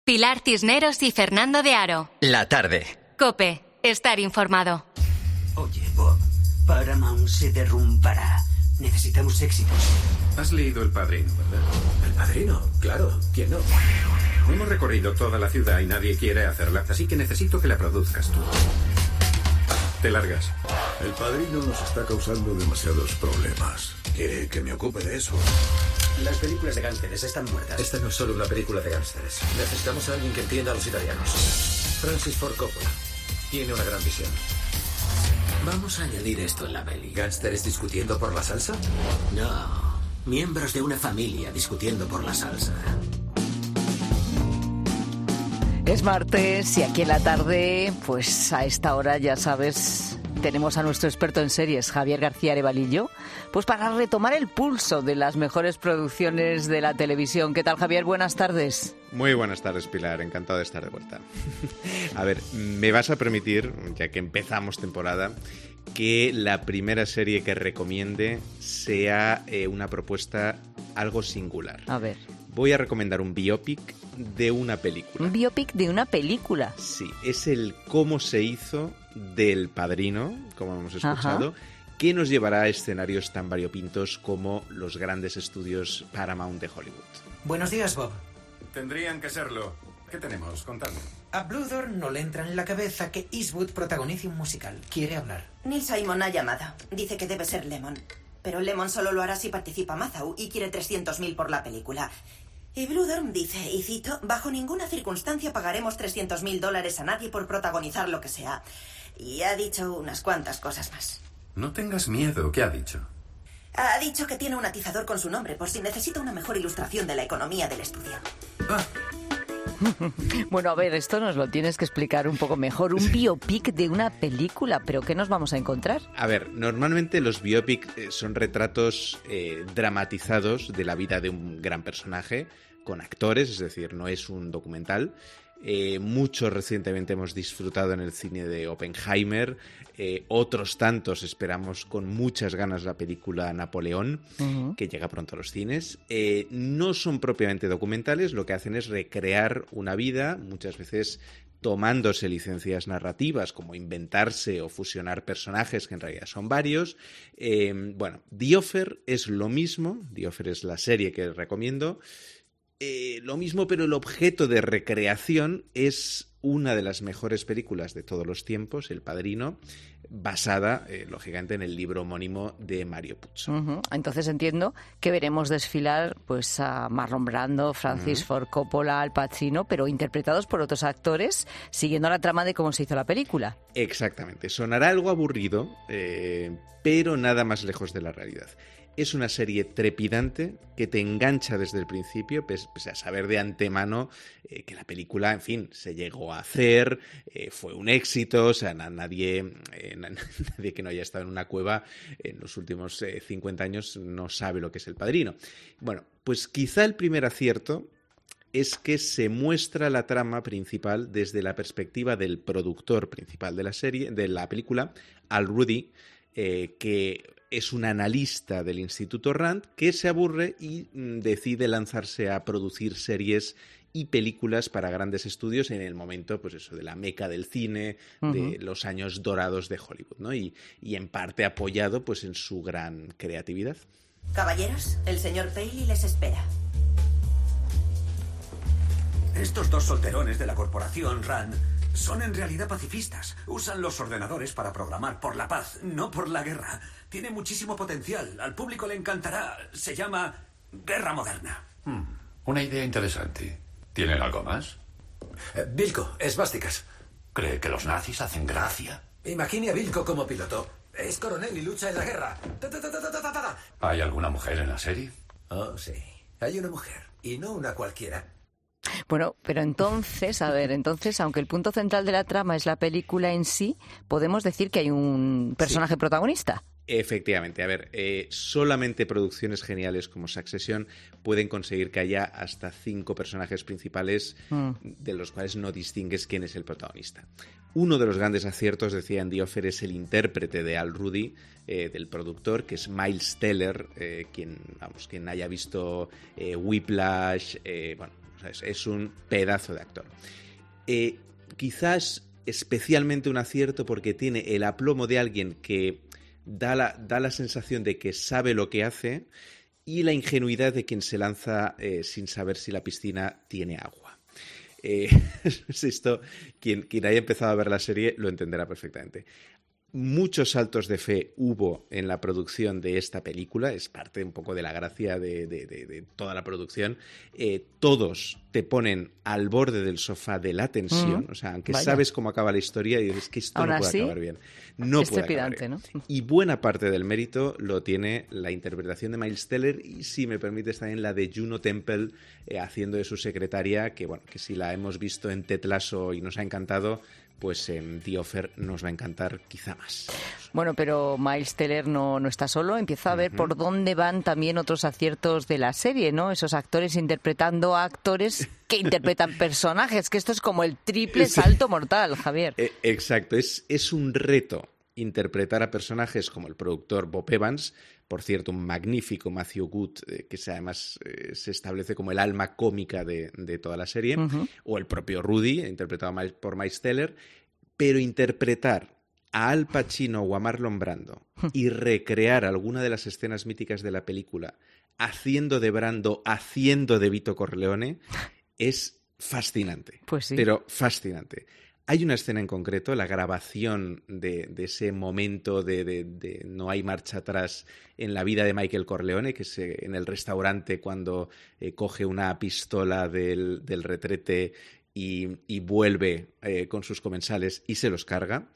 Pilar Cisneros y Fernando de Aro. La tarde. COPE. Estar informado. Oye, Bob, Paramount se derrumbará. Necesitamos éxitos. Has leído El Padrino, ¿verdad? ¿El Padrino? Claro, ¿quién no? Hemos recorrido toda la ciudad y nadie quiere hacerla, así que necesito que la produzcas tú. Te largas. El Padrino nos está causando demasiados problemas. ¿Quiere que me ocupe de eso? Las películas de gángsteres están muertas. Esta no es solo una película de gángsteres. Necesitamos a alguien que entienda a los italianos. Francis Ford Coppola tiene una gran visión. Vamos a añadir esto en la peli. ¿Gángsteres discutiendo por la salsa? No, miembros de una familia discutiendo por la salsa. Es martes y aquí en la tarde, pues a esta hora ya sabes, tenemos a nuestro experto en series, Javier García Arevalillo, pues para retomar el pulso de las mejores producciones de la televisión. ¿Qué tal, Javier? Buenas tardes. Muy buenas tardes, Pilar. Encantado de estar de vuelta. A ver, me vas a permitir, ya que empezamos temporada, que la primera serie que recomiende sea una propuesta algo singular. A ver. Voy a recomendar un biopic de una película. ¿Un biopic de una película? Sí, es el cómo se hizo del Padrino, como hemos escuchado, que nos llevará a escenarios tan variopintos como los grandes estudios Paramount de Hollywood. Buenos días, Bob. Tendrían que serlo. ¿Qué tenemos? Contadme. A Bludor no le entra en la cabeza que Eastwood protagonice un musical. Quiere hablar. Neil Simon ha llamado. Dice que debe ser Lemon. Pero Lemon solo lo hará si participa Mazau y quiere 300.000 por la película. Y Bludor dice, y cito, bajo ninguna circunstancia pagaremos $300.000 a nadie por protagonizar lo que sea. Y ha dicho unas cuantas cosas más. No tengas miedo. ¿Qué ha dicho? Ha dicho que tiene un atizador con su nombre por si necesita una mejor ilustración de la economía del estudio. Bueno, a ver, esto nos lo tienes que explicar un poco mejor. Un biopic de una película, ¿pero qué nos vamos a encontrar? A ver, normalmente los biopics son retratos dramatizados de la vida de un gran personaje, con actores, es decir, no es un documental. Muchos recientemente hemos disfrutado en el cine de Oppenheimer, otros tantos esperamos con muchas ganas la película Napoleón, que llega pronto a los cines. No son propiamente documentales, lo que hacen es recrear una vida, muchas veces tomándose licencias narrativas, como inventarse o fusionar personajes que en realidad son varios. Bueno, The Offer es lo mismo, The Offer es la serie que recomiendo. Lo mismo, pero el objeto de recreación es una de las mejores películas de todos los tiempos, El Padrino, basada, lógicamente, en el libro homónimo de Mario Puzo. Entonces entiendo que veremos desfilar pues a Marlon Brando, Francis Ford Coppola, Al Pacino, pero interpretados por otros actores, siguiendo la trama de cómo se hizo la película. Exactamente. Sonará algo aburrido, pero nada más lejos de la realidad. Es una serie trepidante que te engancha desde el principio, pese a saber de antemano que la película, en fin, se llegó a hacer, fue un éxito, o sea, nadie que no haya estado en una cueva en los últimos 50 años no sabe lo que es El Padrino. Bueno, pues quizá el primer acierto es que se muestra la trama principal desde la perspectiva del productor principal de la serie, de la película, Al Rudy, que es un analista del Instituto Rand que se aburre y decide lanzarse a producir series y películas para grandes estudios en el momento, pues eso, de la meca del cine, de los años dorados de Hollywood, ¿no? Y en parte apoyado, pues, en su gran creatividad. Caballeros, el señor Paley les espera. Estos dos solterones de la corporación Rand son en realidad pacifistas. Usan los ordenadores para programar por la paz, no por la guerra. Tiene muchísimo potencial. Al público le encantará. Se llama Guerra Moderna. Una idea interesante. ¿Tienen algo más? Bilko, esvásticas. ¿Cree que los nazis hacen gracia? Imagine a Bilko como piloto. Es coronel y lucha en la guerra. ¿Hay alguna mujer en la serie? Oh, sí. Hay una mujer. Y no una cualquiera. Bueno, pero entonces, aunque el punto central de la trama es la película en sí, ¿podemos decir que hay un personaje protagonista? Efectivamente, a ver, solamente producciones geniales como Succession pueden conseguir que haya hasta 5 personajes principales de los cuales no distingues quién es el protagonista. Uno de los grandes aciertos, decía en The Offer, es el intérprete de Al Rudy, del productor, que es Miles Teller, quien haya visto Whiplash, sea, es un pedazo de actor. Quizás especialmente un acierto porque tiene el aplomo de alguien que da la sensación de que sabe lo que hace y la ingenuidad de quien se lanza sin saber si la piscina tiene agua. Esto, quien haya empezado a ver la serie lo entenderá perfectamente. Muchos saltos de fe hubo en la producción de esta película, es parte un poco de la gracia de toda la producción. Todos te ponen al borde del sofá de la tensión, o sea, aunque sabes cómo acaba la historia y dices que esto no puede acabar bien. No puede acabar bien. ¿No? Y buena parte del mérito lo tiene la interpretación de Miles Teller y, si me permites, también la de Juno Temple haciendo de su secretaria, que bueno, que si la hemos visto en Ted Lasso y nos ha encantado, pues en The Offer nos va a encantar quizá más. Bueno, pero Miles Teller no está solo, empieza a ver por dónde van también otros aciertos de la serie, ¿no? Esos actores interpretando a actores que interpretan personajes, que esto es como el triple salto mortal, Javier. Exacto, es un reto interpretar a personajes como el productor Bob Evans, por cierto, un magnífico Matthew Good, que además se establece como el alma cómica de toda la serie, o el propio Rudy, interpretado por Miles Teller, pero interpretar a Al Pacino o a Marlon Brando y recrear alguna de las escenas míticas de la película haciendo de Brando, haciendo de Vito Corleone, es fascinante. Pues sí. Pero fascinante. Hay una escena en concreto, la grabación de ese momento de no hay marcha atrás en la vida de Michael Corleone, que es en el restaurante cuando coge una pistola del retrete y vuelve con sus comensales y se los carga.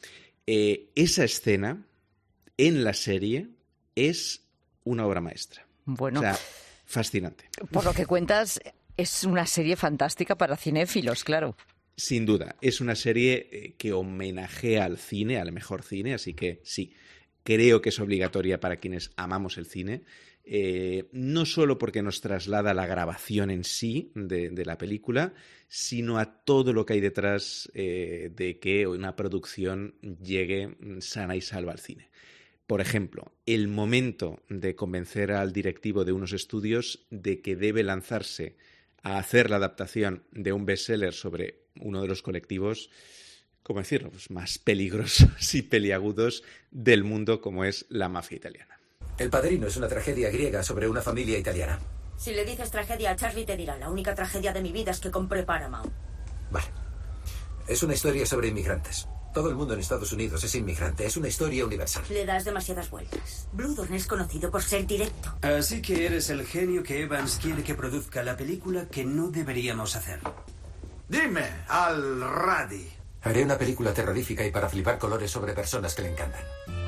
Esa escena en la serie es una obra maestra. Bueno, o sea, fascinante. Por lo que cuentas, es una serie fantástica para cinéfilos, claro. Sin duda, es una serie que homenajea al cine, al mejor cine, así que sí, creo que es obligatoria para quienes amamos el cine, no solo porque nos traslada la grabación en sí de la película, sino a todo lo que hay detrás de que una producción llegue sana y salva al cine. Por ejemplo, el momento de convencer al directivo de unos estudios de que debe lanzarse a hacer la adaptación de un bestseller sobre uno de los colectivos, ¿cómo decirlo?, pues más peligrosos y peliagudos del mundo, como es la mafia italiana. El Padrino es una tragedia griega sobre una familia italiana. Si le dices tragedia a Charlie, te dirá: la única tragedia de mi vida es que compré Paramount. Vale. Es una historia sobre inmigrantes. Todo el mundo en Estados Unidos es inmigrante. Es una historia universal. Le das demasiadas vueltas. Bluedorn es conocido por ser directo. Así que eres el genio que Evans quiere que produzca la película que no deberíamos hacer. Dime, Al Radi. Haré una película terrorífica y para flipar colores sobre personas que le encantan.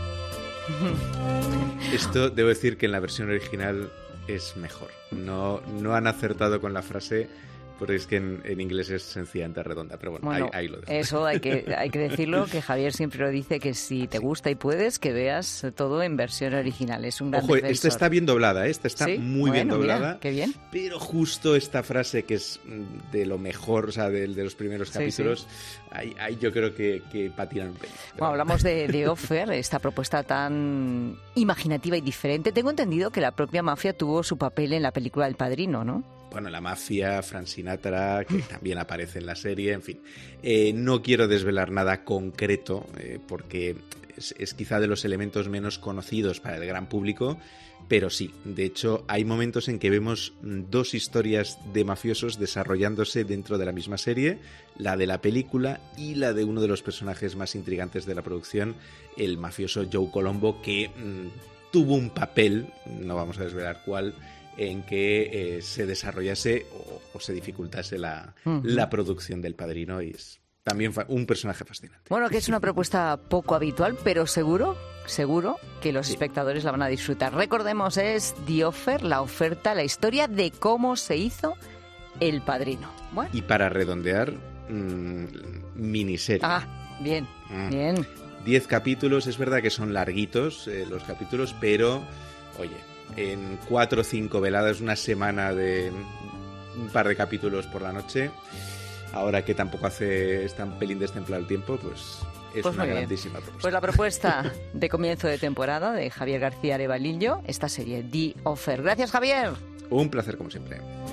Esto debo decir que en la versión original es mejor. No han acertado con la frase, porque es que en inglés es sencillamente redonda, pero bueno, ahí lo dejo. Eso hay que decirlo, que Javier siempre lo dice, que si te gusta y puedes, que veas todo en versión original. Es un gran defensor. Esta está bien doblada, esta está muy bien doblada. Mira, qué bien. Pero justo esta frase, que es de lo mejor, o sea, de los primeros capítulos, ahí yo creo que patinan un pelín. Bueno, hablamos de Offer, esta propuesta tan imaginativa y diferente. Tengo entendido que la propia mafia tuvo su papel en la película El Padrino, ¿no? Bueno, la mafia, Frank Sinatra, que también aparece en la serie, en fin. No quiero desvelar nada concreto, porque es quizá de los elementos menos conocidos para el gran público, pero sí, de hecho, hay momentos en que vemos dos historias de mafiosos desarrollándose dentro de la misma serie, la de la película y la de uno de los personajes más intrigantes de la producción, el mafioso Joe Colombo, que tuvo un papel, no vamos a desvelar cuál, en que se desarrollase o se dificultase la producción del Padrino, y es también un personaje fascinante. Bueno, que es una propuesta poco habitual, pero seguro que los espectadores la van a disfrutar. Recordemos, es The Offer, la oferta, la historia de cómo se hizo El Padrino. Bueno. Y para redondear, miniserie. Bien, bien. 10 capítulos, es verdad que son larguitos los capítulos, pero, oye, en 4 o 5 veladas, una semana de un par de capítulos por la noche, ahora que tampoco es tan pelín destemplado el tiempo, pues es una grandísima propuesta. Pues la propuesta de comienzo de temporada de Javier García Arevalillo, esta serie The Offer. Gracias, Javier. Un placer, como siempre.